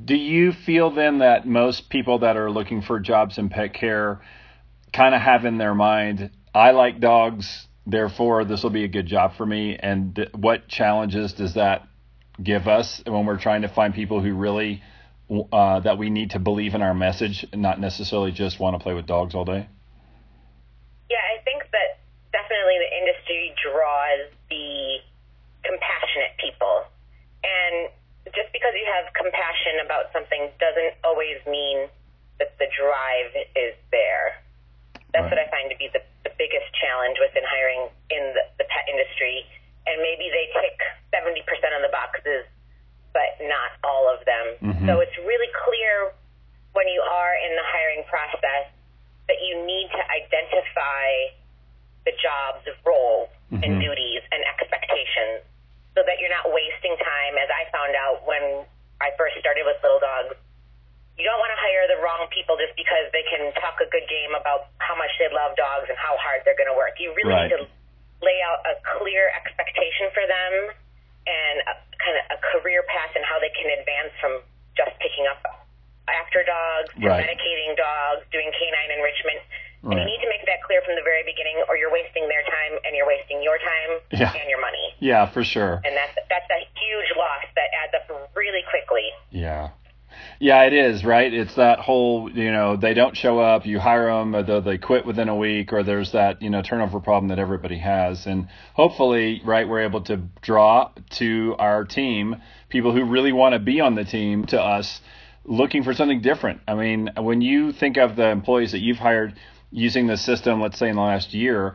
Do you feel then that most people that are looking for jobs in pet care kind of have in their mind, I like dogs, therefore this will be a good job for me? And what challenges does that give us when we're trying to find people who really that we need to believe in our message and not necessarily just want to play with dogs all day? Yeah, I think that definitely the industry draws the compassionate people. And just because you have compassion about something doesn't always mean that the drive is there. That's Right. what I find to be the biggest challenge within hiring in the pet industry. And maybe they tick 70% of the boxes, but not all of them. Mm-hmm. So it's really clear when you are in the hiring process that you need to identify the job's roles Mm-hmm. and duties and expectations so that you're not wasting time. As I found out when I first started with Little Dogs, you don't want to hire the wrong people just because they can talk a good game about how much they love dogs and how hard they're going to work. You really Right. need to lay out a clear expectation for them and kind of a career path and how they can advance from just picking up after dogs to Right. medicating dogs, doing canine enrichment. And Right. you need to make that clear from the very beginning, or you're wasting their time and you're wasting your time Yeah. and your money. Yeah, for sure. And that's a huge loss that adds up really quickly. Yeah. Yeah, it is, right? It's that whole, they don't show up, you hire them, or they quit within a week, or there's that, turnover problem that everybody has. And hopefully, right, we're able to draw to our team people who really want to be on the team to us looking for something different. I mean, when you think of the employees that you've hired using the system, let's say in the last year,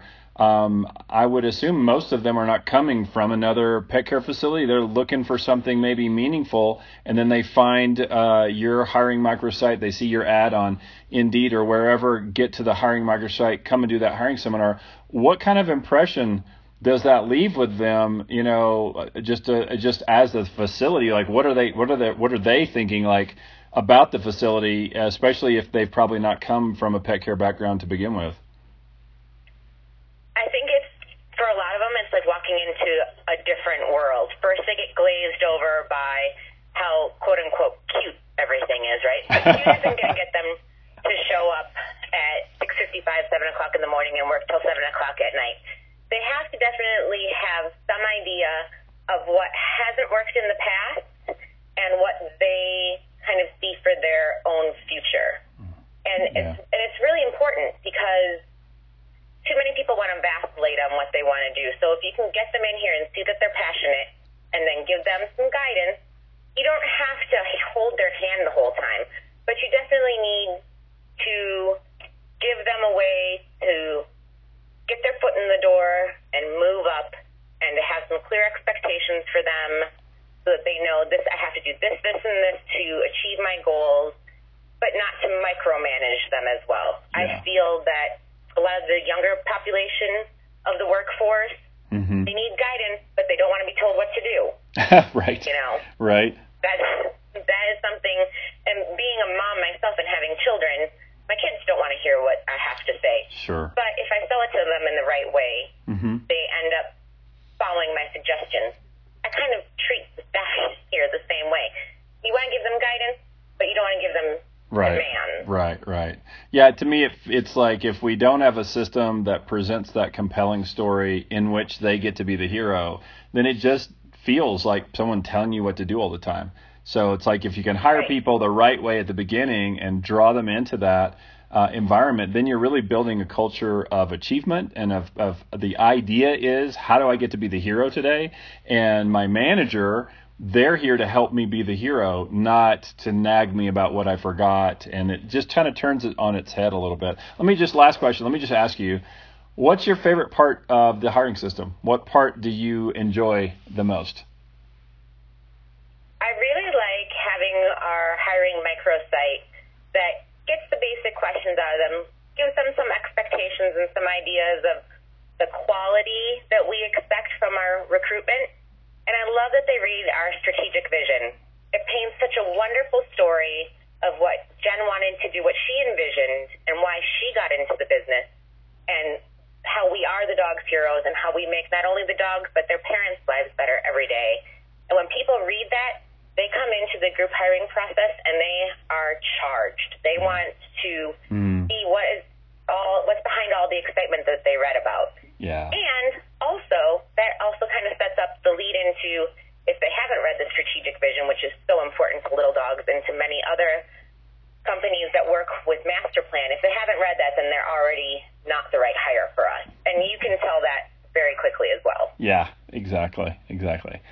I would assume most of them are not coming from another pet care facility. They're looking for something maybe meaningful, and then they find your hiring microsite. They see your ad on Indeed or wherever, get to the hiring microsite, come and do that hiring seminar. What kind of impression does that leave with them? Just as a facility, like what are they thinking like about the facility, especially if they've probably not come from a pet care background to begin with? I think for a lot of them, it's like walking into a different world. First, they get glazed over by how, quote unquote, cute everything is, right? But cute isn't going to get them to show up at 6:55, 7 o'clock in the morning and work till 7 o'clock at night. They have to definitely have some idea of what hasn't worked in the past and what they kind of see for their own future. And it's really important because too many people want to vacillate on what they want to do. So if you can get them in here and see that they're passionate and then give them some guidance, you don't have to hold their hand the whole time, but you definitely need to give them a way to get their foot in the door and move up and to have some clear expectations for them so that they know this, I have to do this, this, and this to achieve my goals, but not to micromanage them as well. Yeah. I feel that a lot of the younger population of the workforce, Mm-hmm. they need guidance, but they don't want to be told what to do. Right. Right. That is something, and being a mom myself and having children, my kids don't want to hear what I have to say. Sure. But if I sell it to them in the right way, Mm-hmm. they end up following my suggestions. I kind of treat the staff here the same way. You want to give them guidance, but you don't want to give them demands. Right. Yeah, to me, it's like if we don't have a system that presents that compelling story in which they get to be the hero, then it just feels like someone telling you what to do all the time. So it's like if you can hire people the right way at the beginning and draw them into that environment, then you're really building a culture of achievement and of the idea is, how do I get to be the hero today? And my manager, they're here to help me be the hero, not to nag me about what I forgot. And it just kind of turns it on its head a little bit. Last question, let me just ask you, what's your favorite part of the hiring system? What part do you enjoy the most? I really like having our hiring microsite that gets the basic questions out of them, gives them some expectations and some ideas of the quality that we expect from our recruitment. And I love that they read our strategic vision. It paints such a wonderful story of what Jen wanted to do, what she envisioned, and why she got into the business, and how we are the dogs' heroes and how we make not only the dogs but their parents' lives better every day. And when people read that, they come into the group hiring process and excitement that they read about. Yeah. And also, that also kind of sets up the lead into, if they haven't read the strategic vision, which is so important to Little Dogs and to many other companies that work with master plan, if they haven't read that, then they're already not the right hire for us. And you can tell that very quickly as well. Yeah, exactly.